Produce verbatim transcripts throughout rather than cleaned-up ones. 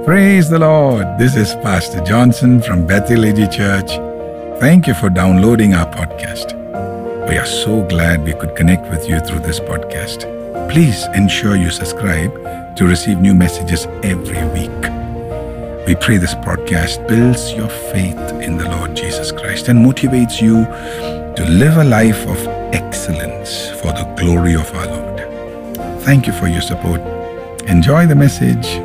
Praise the Lord. This is Pastor Johnson from Bethel A G Church. Thank you for downloading our podcast. We are so glad we could connect with you through this podcast. Please ensure you subscribe to receive new messages every week. We pray this podcast builds your faith in the Lord Jesus Christ and motivates you to live a life of excellence for the glory of our Lord. Thank you for your support. Enjoy the message.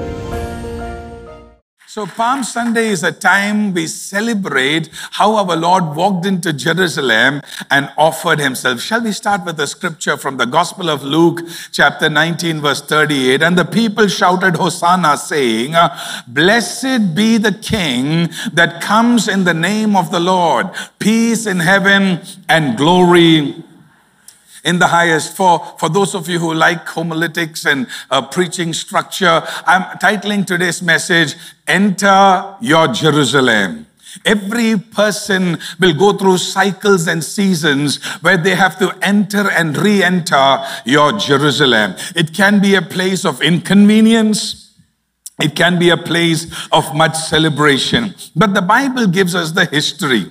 So Palm Sunday is a time we celebrate how our Lord walked into Jerusalem and offered himself. Shall we start with a scripture from the Gospel of Luke, chapter nineteen, verse thirty-eight. And the people shouted, Hosanna, saying, Blessed be the King that comes in the name of the Lord. Peace in heaven and glory in the highest. For, for those of you who like homiletics and uh, preaching structure, I'm titling today's message, Enter Your Jerusalem. Every person will go through cycles and seasons where they have to enter and re-enter your Jerusalem. It can be a place of inconvenience. It can be a place of much celebration. But the Bible gives us the history.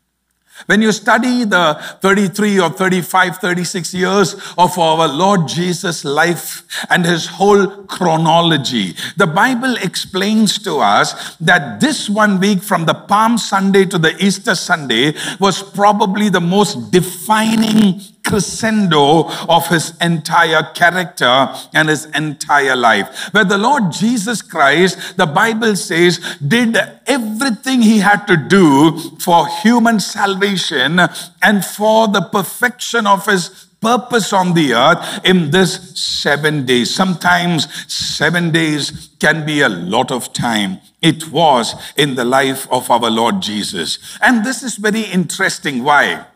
When you study the thirty-three or thirty-five, thirty-six years of our Lord Jesus' life and his whole chronology, the Bible explains to us that this one week from the Palm Sunday to the Easter Sunday was probably the most defining crescendo of his entire character and his entire life. Where the Lord Jesus Christ, the Bible says, did everything he had to do for human salvation and for the perfection of his purpose on the earth in this seven days. Sometimes seven days can be a lot of time. It was in the life of our Lord Jesus. And this is very interesting. Why?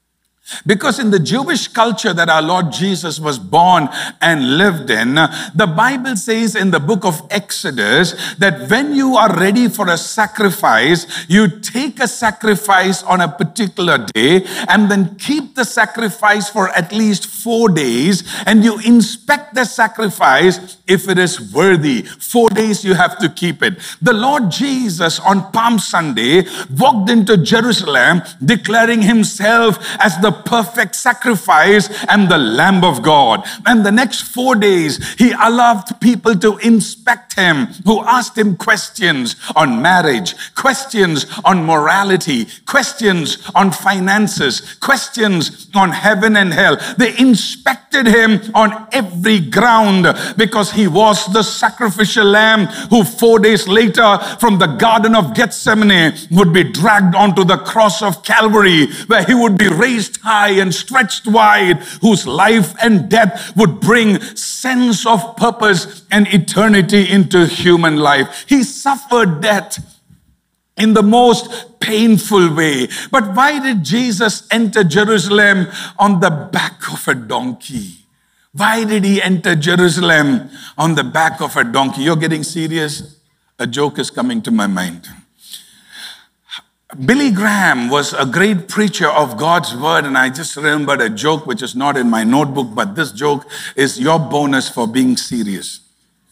Because in the Jewish culture that our Lord Jesus was born and lived in, the Bible says in the book of Exodus that when you are ready for a sacrifice, you take a sacrifice on a particular day and then keep the sacrifice for at least four days and you inspect the sacrifice if it is worthy. Four days you have to keep it. The Lord Jesus on Palm Sunday walked into Jerusalem declaring himself as the perfect sacrifice and the Lamb of God. And the next four days, he allowed people to inspect him, who asked him questions on marriage, questions on morality, questions on finances, questions on heaven and hell. They inspected him on every ground because he was the sacrificial lamb who four days later from the Garden of Gethsemane would be dragged onto the cross of Calvary, where he would be raised high and stretched wide, whose life and death would bring sense of purpose and eternity into human life. He suffered death in the most painful way. But why did Jesus enter Jerusalem on the back of a donkey? Why did he enter Jerusalem on the back of a donkey? You're getting serious? A joke is coming to my mind. Billy Graham was a great preacher of God's word, and I just remembered a joke which is not in my notebook, but this joke is your bonus for being serious.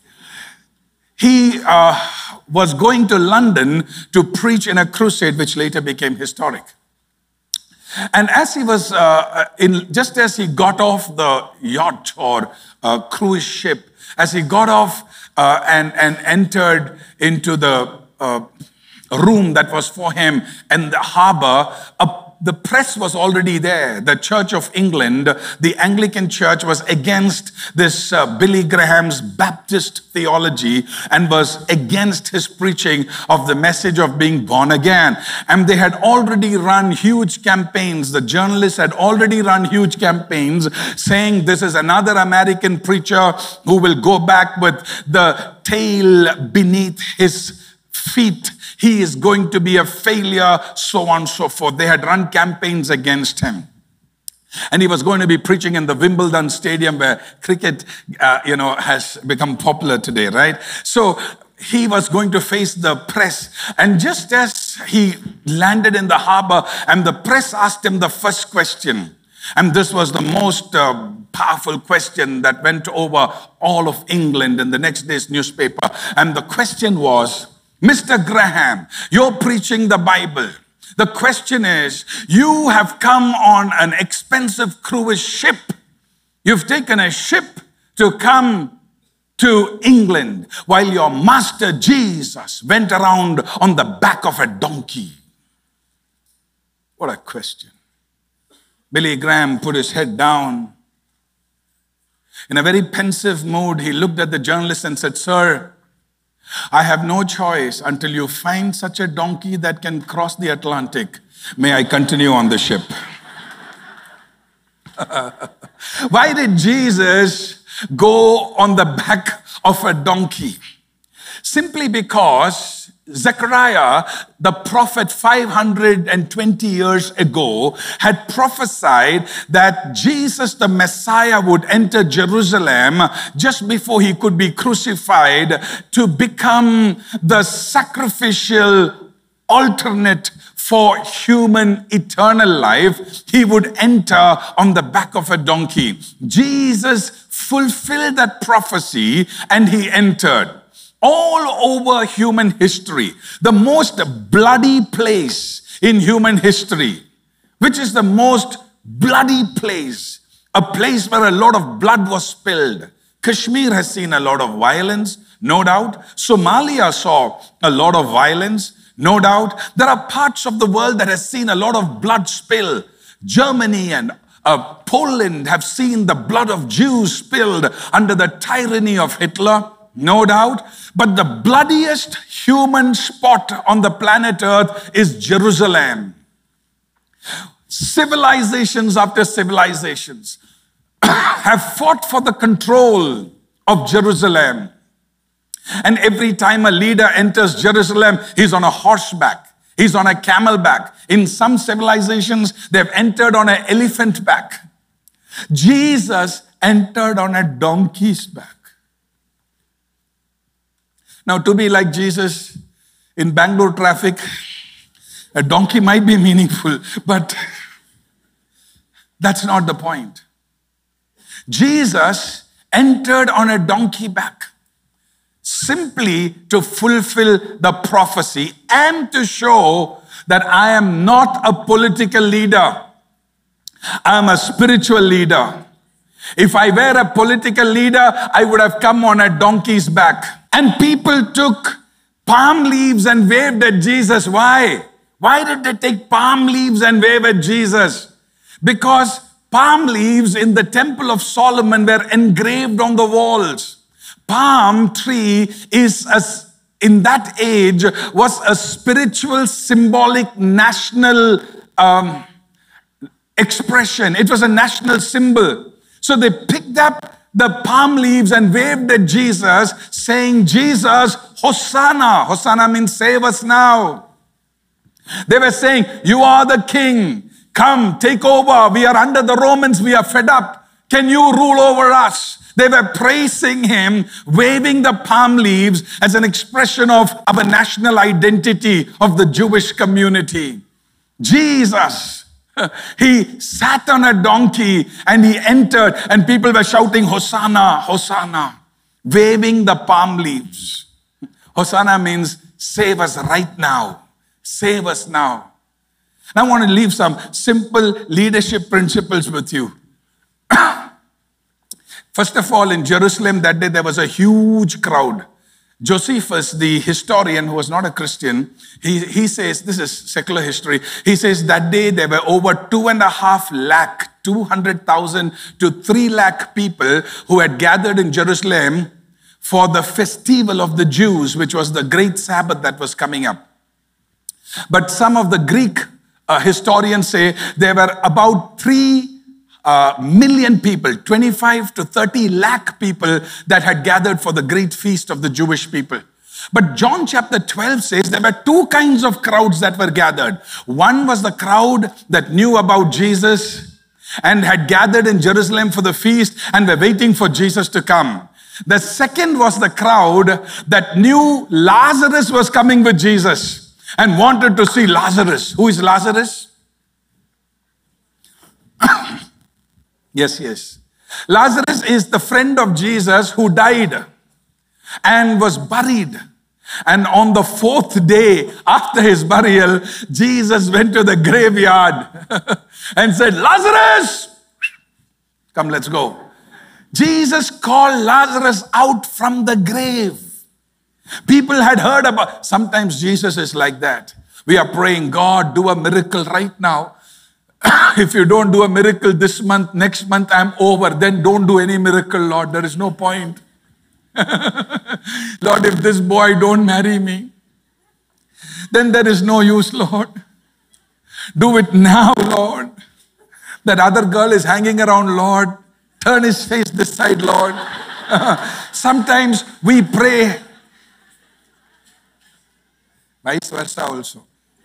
He uh, was going to London to preach in a crusade which later became historic. And as he was, uh, in, just as he got off the yacht or uh, cruise ship, as he got off uh, and, and entered into the uh, room that was for him in the harbor, a the press was already there. The Church of England, the Anglican Church, was against this uh, Billy Graham's Baptist theology and was against his preaching of the message of being born again. And they had already run huge campaigns. The journalists had already run huge campaigns saying this is another American preacher who will go back with the tail beneath his feet. He is going to be a failure, so on and so forth. They had run campaigns against him. And he was going to be preaching in the Wimbledon Stadium where cricket, uh, you know, has become popular today, right? So he was going to face the press. And just as he landed in the harbor and the press asked him the first question, And this was the most uh, powerful question that went over all of England in the next day's newspaper. And the question was, Mister Graham, you're preaching the Bible. The question is, you have come on an expensive cruise ship. You've taken a ship to come to England while your master Jesus went around on the back of a donkey. What a question. Billy Graham put his head down. In a very pensive mood, he looked at the journalist and said, Sir, I have no choice until you find such a donkey that can cross the Atlantic. May I continue on the ship? Why did Jesus go on the back of a donkey? Simply because Zechariah, the prophet five hundred twenty years ago, had prophesied that Jesus, the Messiah, would enter Jerusalem just before he could be crucified to become the sacrificial alternate for human eternal life. He would enter on the back of a donkey. Jesus fulfilled that prophecy and he entered. All over human history, the most bloody place in human history, which is the most bloody place, a place where a lot of blood was spilled. Kashmir has seen a lot of violence, no doubt. Somalia saw a lot of violence, no doubt. There are parts of the world that has seen a lot of blood spill. Germany and uh, Poland have seen the blood of Jews spilled under the tyranny of Hitler. No doubt. But the bloodiest human spot on the planet Earth is Jerusalem. Civilizations after civilizations have fought for the control of Jerusalem. And every time a leader enters Jerusalem, he's on a horseback. He's on a camelback. In some civilizations, they've entered on an elephant back. Jesus entered on a donkey's back. Now, to be like Jesus in Bangalore traffic, a donkey might be meaningful, but that's not the point. Jesus entered on a donkey back simply to fulfill the prophecy and to show that I am not a political leader. I am a spiritual leader. If I were a political leader, I would have come on a donkey's back. And people took palm leaves and waved at Jesus. Why? Why did they take palm leaves and wave at Jesus? Because palm leaves in the Temple of Solomon were engraved on the walls. Palm tree is, a, in that age, was a spiritual, symbolic, national um, expression. It was a national symbol. So they picked up the palm leaves and waved at Jesus, saying, Jesus, Hosanna. Hosanna means save us now. They were saying, you are the king. Come, take over. We are under the Romans. We are fed up. Can you rule over us? They were praising him, waving the palm leaves as an expression of our national identity of the Jewish community. Jesus, he sat on a donkey and he entered and people were shouting, Hosanna, Hosanna, waving the palm leaves. Hosanna means save us right now. Save us now. And I want to leave some simple leadership principles with you. First of all, in Jerusalem that day, there was a huge crowd. Josephus, the historian who was not a Christian, he, he says, this is secular history, he says that day there were over two and a half lakh, two hundred thousand to three lakh people who had gathered in Jerusalem for the festival of the Jews, which was the great Sabbath that was coming up. But some of the Greek uh, historians say there were about three Uh, million people, twenty-five to thirty lakh people that had gathered for the great feast of the Jewish people. But John chapter twelve says there were two kinds of crowds that were gathered. One was the crowd that knew about Jesus and had gathered in Jerusalem for the feast and were waiting for Jesus to come. The second was the crowd that knew Lazarus was coming with Jesus and wanted to see Lazarus. Who is Lazarus? Yes, yes. Lazarus is the friend of Jesus who died and was buried. And on the fourth day after his burial, Jesus went to the graveyard and said, Lazarus, come, let's go. Jesus called Lazarus out from the grave. People had heard about, sometimes Jesus is like that. We are praying, God, do a miracle right now. If you don't do a miracle this month, next month I'm over. Then don't do any miracle, Lord. There is no point. Lord, if this boy don't marry me, then there is no use, Lord. Do it now, Lord. That other girl is hanging around, Lord. Turn his face this side, Lord. Sometimes we pray. Vice versa also.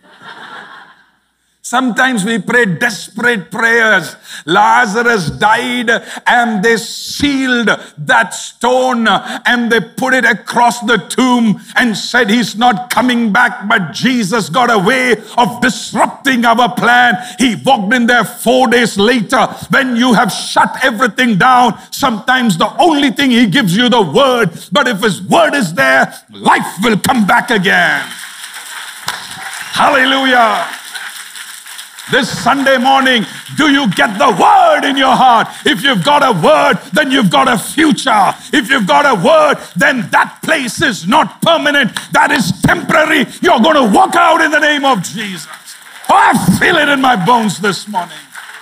Sometimes we pray desperate prayers. Lazarus died and they sealed that stone and they put it across the tomb and said he's not coming back. But Jesus got a way of disrupting our plan. He walked in there four days later. When you have shut everything down, sometimes the only thing he gives you the word. But if his word is there, life will come back again. Hallelujah. This Sunday morning, do you get the word in your heart? If you've got a word, then you've got a future. If you've got a word, then that place is not permanent. That is temporary. You're going to walk out in the name of Jesus. Oh, I feel it in my bones this morning.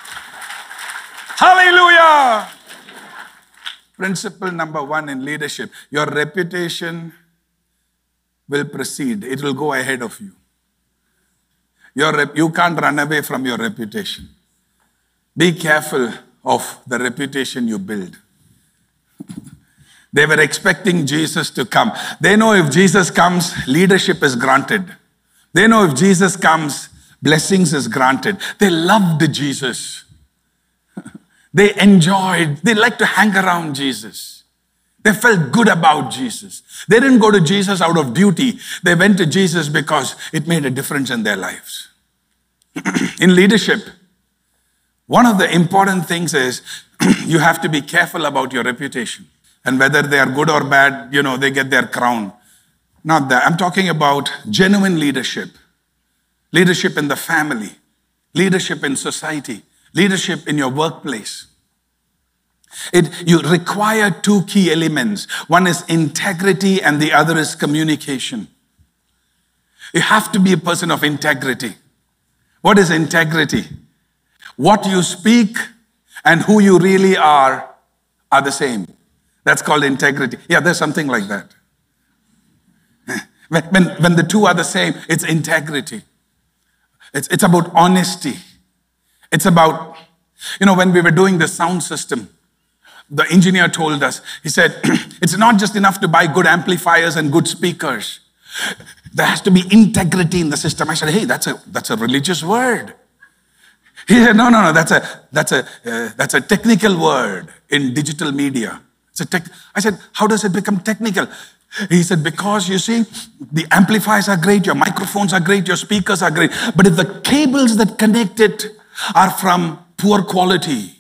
Hallelujah. Principle number one in leadership. Your reputation will precede. It will go ahead of you. Your rep- you can't run away from your reputation. Be careful of the reputation you build. They were expecting Jesus to come. They know if Jesus comes, leadership is granted. They know if Jesus comes, blessings is granted. They loved Jesus. They enjoyed, they liked to hang around Jesus. They felt good about Jesus. They didn't go to Jesus out of duty. They went to Jesus because it made a difference in their lives. In leadership, one of the important things is you have to be careful about your reputation. And whether they are good or bad, you know, they get their crown. Not that. I'm talking about genuine leadership. Leadership in the family. Leadership in society. Leadership in your workplace. It, you require two key elements. One is integrity and the other is communication. You have to be a person of integrity. What is integrity? What you speak and who you really are are the same. That's called integrity. Yeah, there's something like that. When, when, when the two are the same, it's integrity. It's, it's about honesty. It's about, you know, when we were doing the sound system, the engineer told us, he said, it's not just enough to buy good amplifiers and good speakers. There has to be integrity in the system. I said, hey, that's a that's a religious word. He said, no, no, no, that's a that's a uh, that's a technical word in digital media. It's a tech. I said, how does it become technical? He said, because you see, the amplifiers are great, your microphones are great, your speakers are great, but if the cables that connect it are from poor quality,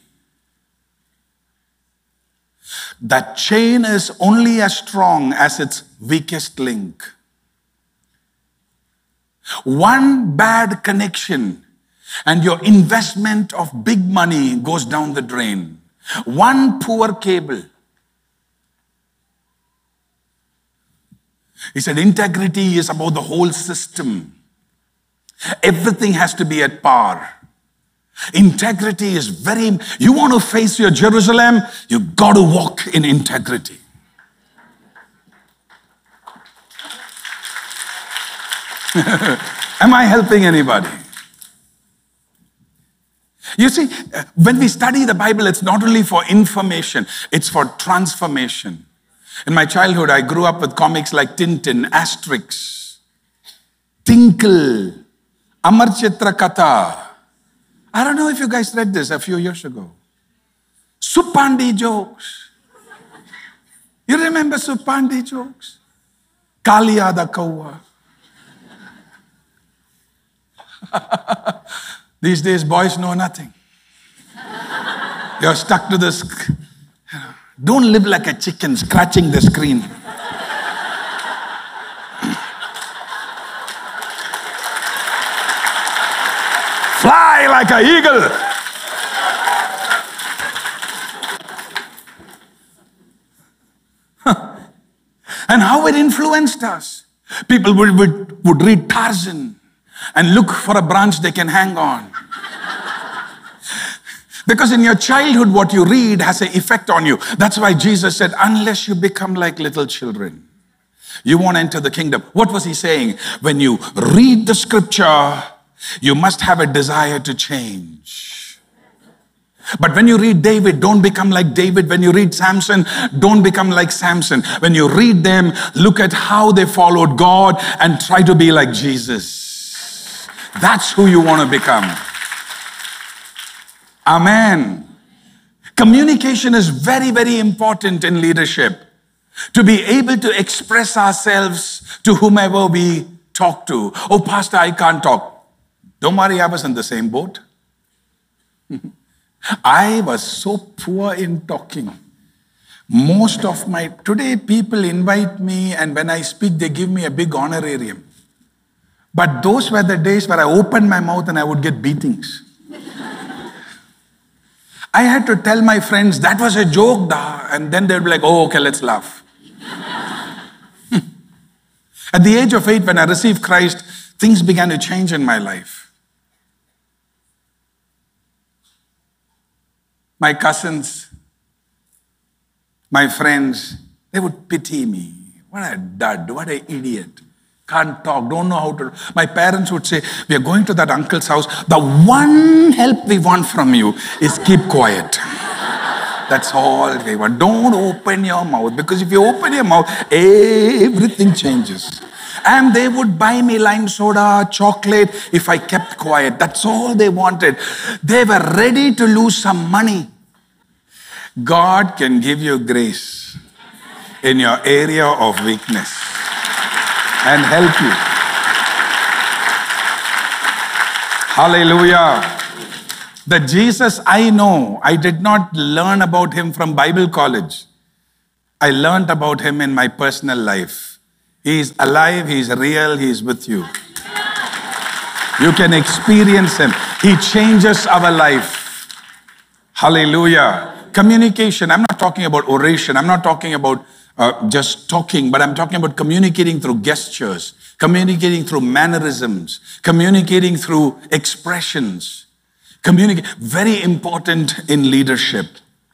that chain is only as strong as its weakest link. One bad connection and your investment of big money goes down the drain. One poor cable. He said integrity is about the whole system. Everything has to be at par. Integrity is very, you want to face your Jerusalem, you got to walk in integrity. Am I helping anybody? You see, when we study the Bible, it's not only for information, it's for transformation. In my childhood, I grew up with comics like Tintin, Asterix, Tinkle, Amar Chitra Katha. I don't know if you guys read this a few years ago. Supandi jokes. You remember Supandi jokes? Kalia the Kawa. These days, boys know nothing. You're stuck to this. Don't live like a chicken scratching the screen. Fly like an eagle. And how it influenced us. People would, would, would read Tarzan and look for a branch they can hang on. Because in your childhood, what you read has an effect on you. That's why Jesus said, unless you become like little children, you won't enter the kingdom. What was he saying? When you read the scripture, you must have a desire to change. But when you read David, don't become like David. When you read Samson, don't become like Samson. When you read them, look at how they followed God and try to be like Jesus. That's who you want to become. Amen. Communication is very, very important in leadership. To be able to express ourselves to whomever we talk to. Oh, Pastor, I can't talk. Don't worry, I was in the same boat. I was so poor in talking. Most of my, today people invite me and when I speak, they give me a big honorarium. But those were the days where I opened my mouth and I would get beatings. I had to tell my friends, that was a joke, da. And then they'd be like, oh, okay, let's laugh. At the age of eight, when I received Christ, things began to change in my life. My cousins, my friends, they would pity me. What a dud, what an idiot. Can't talk, don't know how to. My parents would say, we are going to that uncle's house. The one help we want from you is keep quiet. That's all we want. Don't open your mouth, because if you open your mouth, everything changes. And they would buy me lime soda, chocolate, if I kept quiet. That's all they wanted. They were ready to lose some money. God can give you grace in your area of weakness and help you. Hallelujah. The Jesus I know, I did not learn about him from Bible college. I learned about him in my personal life. He is alive, he is real, he is with you. You can experience him. He changes our life. Hallelujah. Communication, I'm not talking about oration. I'm not talking about uh, just talking, but I'm talking about communicating through gestures, communicating through mannerisms, communicating through expressions. Communicate, very important in leadership.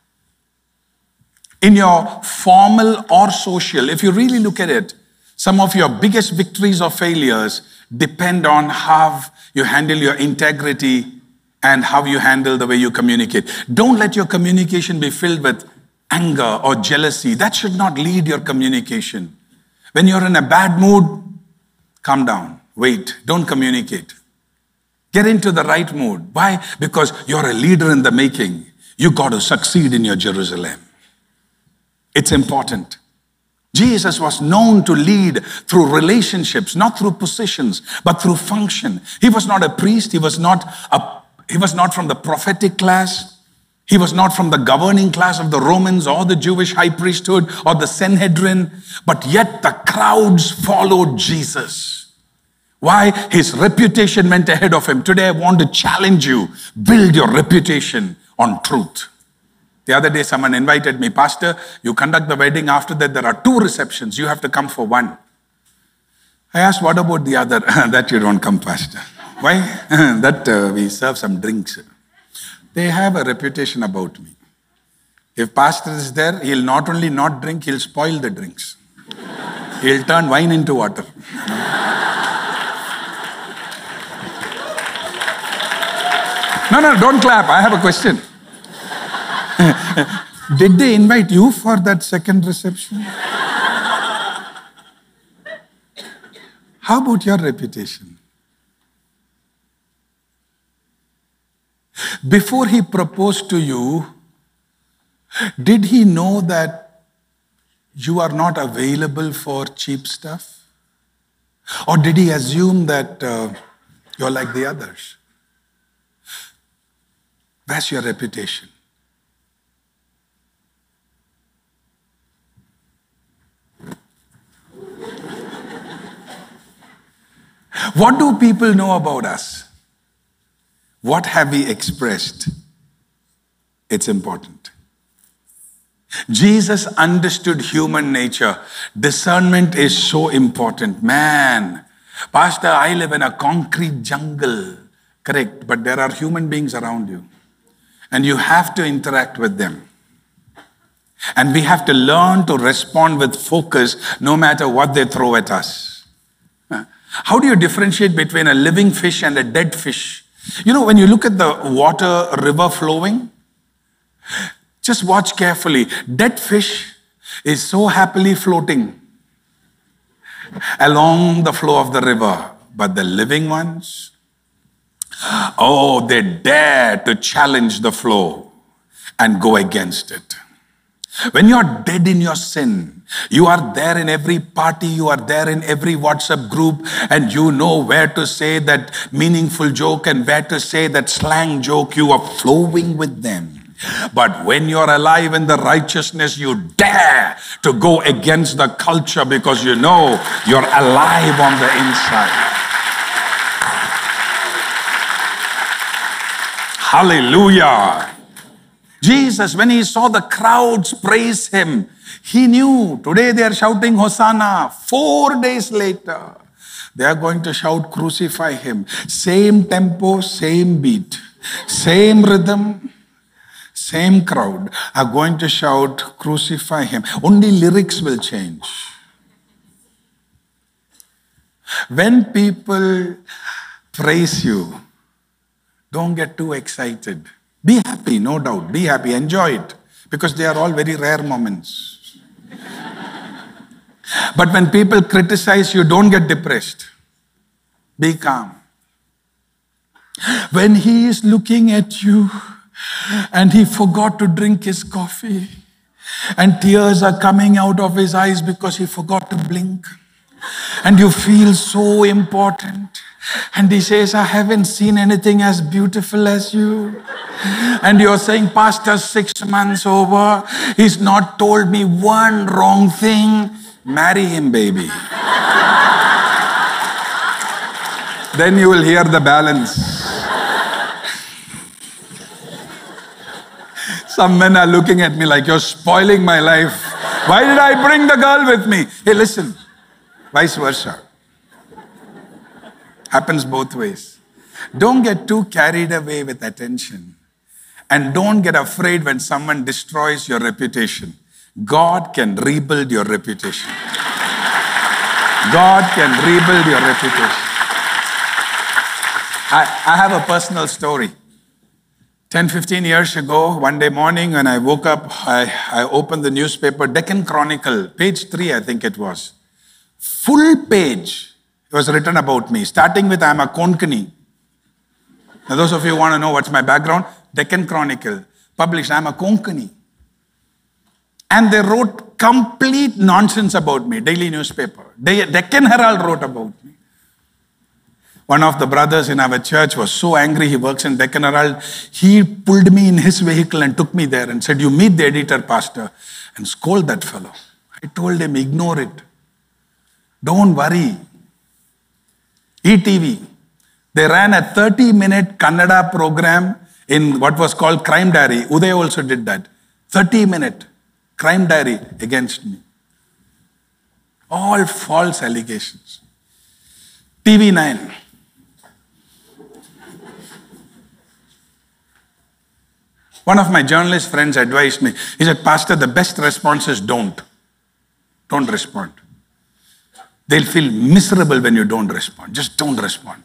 In your formal or social, if you really look at it, some of your biggest victories or failures depend on how you handle your integrity and how you handle the way you communicate. Don't let your communication be filled with anger or jealousy. That should not lead your communication. When you're in a bad mood, calm down, wait, don't communicate. Get into the right mood. Why? Because you're a leader in the making. You got to succeed in your Jerusalem. It's important. Jesus was known to lead through relationships, not through positions, but through function. He was not a priest. He was not a, he was not from the prophetic class. He was not from the governing class of the Romans or the Jewish high priesthood or the Sanhedrin, but yet the crowds followed Jesus. Why? His reputation went ahead of him. Today I want to challenge you. Build your reputation on truth. The other day someone invited me, Pastor, you conduct the wedding. After that there are two receptions. You have to come for one. I asked, what about the other? That you don't come, Pastor. Why? That uh, we serve some drinks. They have a reputation about me. If Pastor is there, he'll not only not drink, he'll spoil the drinks. He'll turn wine into water. No, no, don't clap. I have a question. Did they invite you for that second reception? How about your reputation? Before he proposed to you, did he know that you are not available for cheap stuff? Or did he assume that uh, you're like the others? Where's your reputation? What do people know about us? What have we expressed? It's important. Jesus understood human nature. Discernment is so important. Man, Pastor, I live in a concrete jungle. Correct, but there are human beings around you. And you have to interact with them. And we have to learn to respond with focus no matter what they throw at us. How do you differentiate between a living fish and a dead fish? You know, when you look at the water river flowing, just watch carefully. Dead fish is so happily floating along the flow of the river. But the living ones, oh, they dare to challenge the flow and go against it. When you're dead in your sin, you are there in every party, you are there in every WhatsApp group, and you know where to say that meaningful joke and where to say that slang joke. You are flowing with them. But when you're alive in the righteousness, you dare to go against the culture because you know you're alive on the inside. Hallelujah. Jesus, when he saw the crowds praise him, he knew today they are shouting Hosanna. Four days later, they are going to shout crucify him. Same tempo, same beat, same rhythm, same crowd are going to shout crucify him. Only lyrics will change. When people praise you, don't get too excited. Be happy, no doubt. Be happy, enjoy it. Because they are all very rare moments. But when people criticize you, don't get depressed. Be calm. When he is looking at you and he forgot to drink his coffee and tears are coming out of his eyes because he forgot to blink, and you feel so important, and he says, I haven't seen anything as beautiful as you. And you're saying, Pastor, six months over, he's not told me one wrong thing. Marry him, baby. Then you will hear the balance. Some men are looking at me like, you're spoiling my life. Why did I bring the girl with me? Hey, listen, vice versa. Happens both ways. Don't get too carried away with attention. And don't get afraid when someone destroys your reputation. God can rebuild your reputation. God can rebuild your reputation. I, I have a personal story. ten, fifteen years ago, one day morning when I woke up, I, I opened the newspaper, Deccan Chronicle, page three, I think it was. Full page. It was written about me, starting with I'm a Konkani. Now, those of you who want to know what's my background, Deccan Chronicle, published, I'm a Konkani. And they wrote complete nonsense about me, daily newspaper. De- Deccan Herald wrote about me. One of the brothers in our church was so angry, he works in Deccan Herald. He pulled me in his vehicle and took me there and said, you meet the editor, pastor, and scold that fellow. I told him, ignore it. Don't worry. E T V. They ran a thirty minute Kannada program in what was called Crime Diary. Uday also did that. thirty minute Crime Diary against me. All false allegations. T V nine. One of my journalist friends advised me. He said, Pastor, the best response is don't. Don't respond. They'll feel miserable when you don't respond. Just don't respond.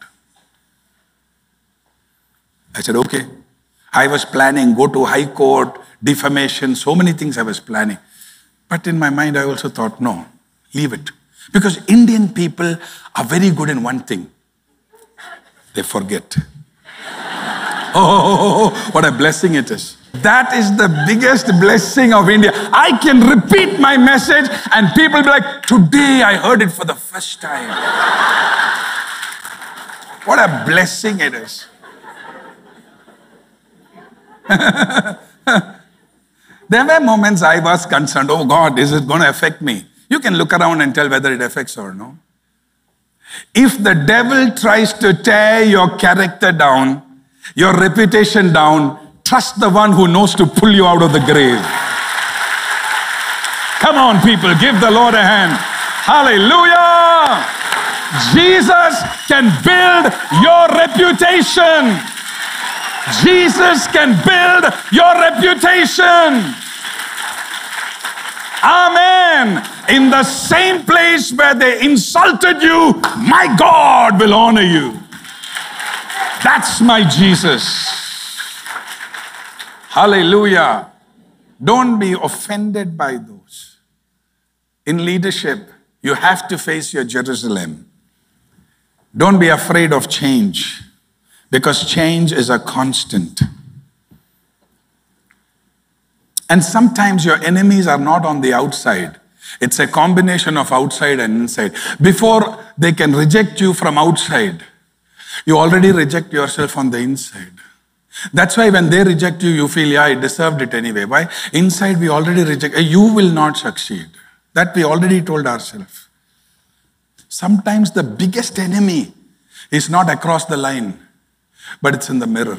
I said, okay. I was planning, go to high court, defamation, so many things I was planning. But in my mind, I also thought, no, leave it. Because Indian people are very good in one thing. They forget. Oh, what a blessing it is. That is the biggest blessing of India. I can repeat my message and people will be like, today I heard it for the first time. What a blessing it is. There were moments I was concerned, oh God, is it going to affect me? You can look around and tell whether it affects or no. If the devil tries to tear your character down, your reputation down, trust the one who knows to pull you out of the grave. Come on, people, give the Lord a hand. Hallelujah! Jesus can build your reputation. Jesus can build your reputation. Amen. In the same place where they insulted you, my God will honor you. That's my Jesus. Hallelujah. Don't be offended by those. In leadership, you have to face your Jerusalem. Don't be afraid of change, because change is a constant. And sometimes your enemies are not on the outside. It's a combination of outside and inside. Before they can reject you from outside, you already reject yourself on the inside. That's why when they reject you, you feel, yeah, I deserved it anyway. Why? Inside we already reject. You will not succeed. That we already told ourselves. Sometimes the biggest enemy is not across the line, but it's in the mirror.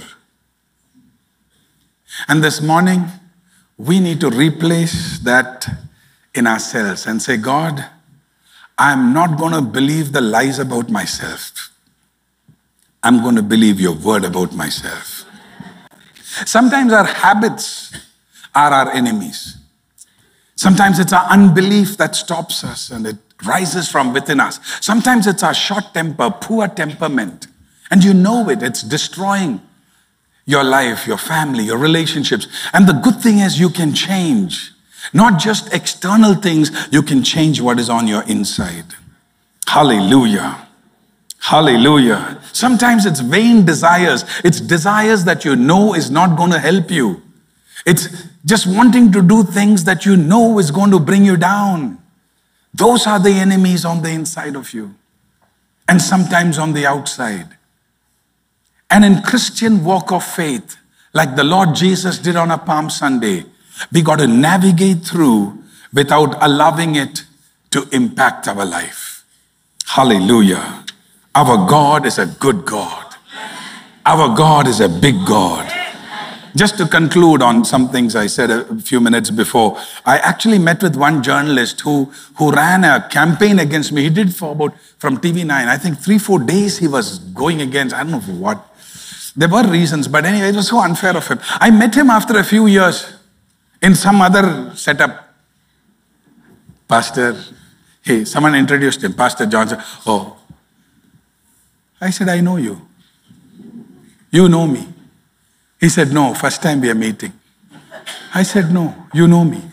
And this morning, we need to replace that in ourselves and say, God, I'm not going to believe the lies about myself. I'm going to believe your word about myself. Sometimes our habits are our enemies. Sometimes it's our unbelief that stops us and it rises from within us. Sometimes it's our short temper, poor temperament. And you know it, it's destroying your life, your family, your relationships. And the good thing is you can change. Not just external things, you can change what is on your inside. Hallelujah. Hallelujah. Sometimes it's vain desires. It's desires that you know is not going to help you. It's just wanting to do things that you know is going to bring you down. Those are the enemies on the inside of you. And sometimes on the outside. And in Christian walk of faith, like the Lord Jesus did on a Palm Sunday, we got to navigate through without allowing it to impact our life. Hallelujah. Our God is a good God. Our God is a big God. Just to conclude on some things I said a few minutes before, I actually met with one journalist who, who ran a campaign against me. He did for about, from T V nine, I think three, four days he was going against, I don't know for what. There were reasons, but anyway, it was so unfair of him. I met him after a few years in some other setup. Pastor, hey, someone introduced him, Pastor Johnson. Oh, I said, I know you. You know me. He said, no, first time we are meeting. I said, no, you know me.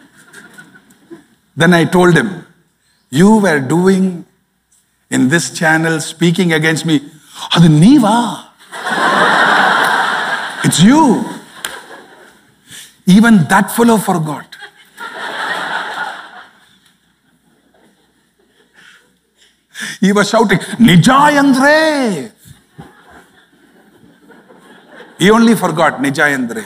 Then I told him, you were doing in this channel, speaking against me. Adu neeva. It's you. Even that fellow forgot. He was shouting, Nijayandre. He only forgot Nijayandre.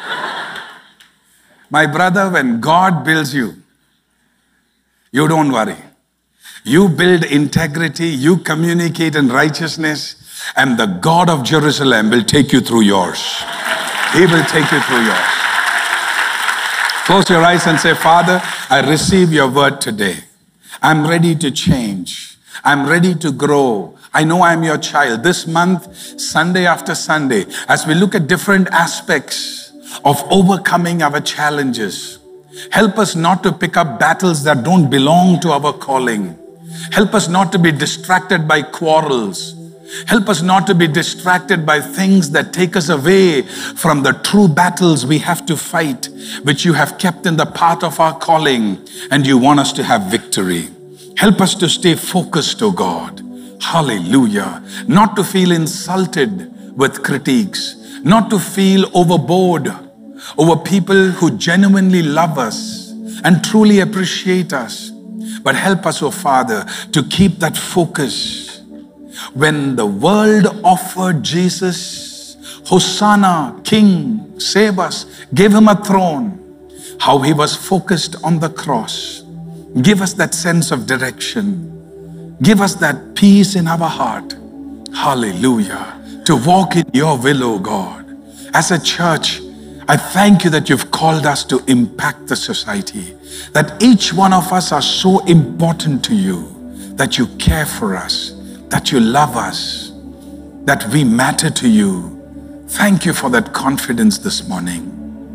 My brother, when God builds you, you don't worry. You build integrity, you communicate in righteousness, and the God of Jerusalem will take you through yours. He will take you through yours. Close your eyes and say, Father, I receive your word today. I'm ready to change. I'm ready to grow. I know I'm your child. This month, Sunday after Sunday, as we look at different aspects of overcoming our challenges, help us not to pick up battles that don't belong to our calling. Help us not to be distracted by quarrels. Help us not to be distracted by things that take us away from the true battles we have to fight, which you have kept in the path of our calling, and you want us to have victory. Help us to stay focused, oh God. Hallelujah. Not to feel insulted with critiques, not to feel overboard over people who genuinely love us and truly appreciate us. But help us, oh Father, to keep that focus. When the world offered Jesus, Hosanna, King, save us, gave him a throne, how he was focused on the cross. Give us that sense of direction. Give us that peace in our heart. Hallelujah. To walk in your will, O God. As a church, I thank you that you've called us to impact the society. That each one of us are so important to you. That you care for us. That you love us. That we matter to you. Thank you for that confidence this morning.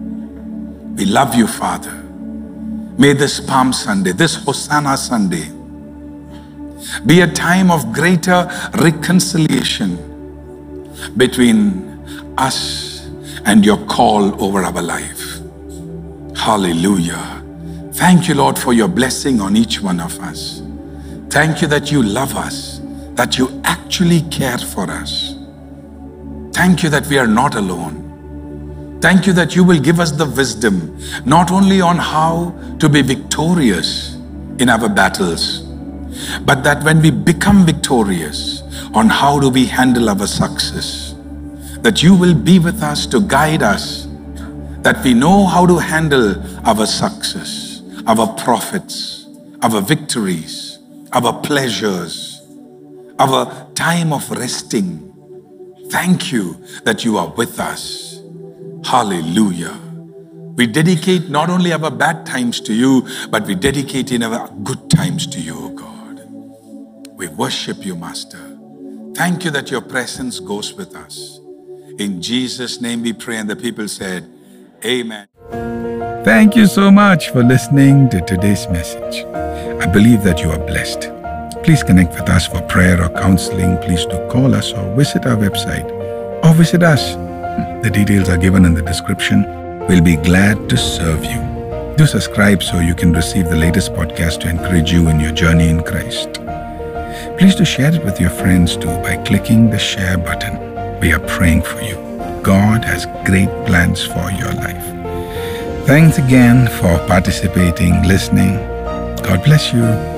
We love you, Father. May this Palm Sunday, this Hosanna Sunday, be a time of greater reconciliation between us and your call over our life. Hallelujah. Thank you, Lord, for your blessing on each one of us. Thank you that you love us, that you actually care for us. Thank you that we are not alone. Thank you that you will give us the wisdom, not only on how to be victorious in our battles, but that when we become victorious, on how do we handle our success, that you will be with us to guide us, that we know how to handle our success, our profits, our victories, our pleasures, our time of resting. Thank you that you are with us. Hallelujah. We dedicate not only our bad times to you, but we dedicate in our good times to you, O God. We worship you, Master. Thank you that your presence goes with us. In Jesus' name we pray, and the people said, Amen. Thank you so much for listening to today's message. I believe that you are blessed. Please connect with us for prayer or counseling. Please do call us or visit our website or visit us. The details are given in the description. We'll be glad to serve you. Do subscribe so you can receive the latest podcast to encourage you in your journey in Christ. Please do share it with your friends too by clicking the share button. We are praying for you. God has great plans for your life. Thanks again for participating, listening. God bless you.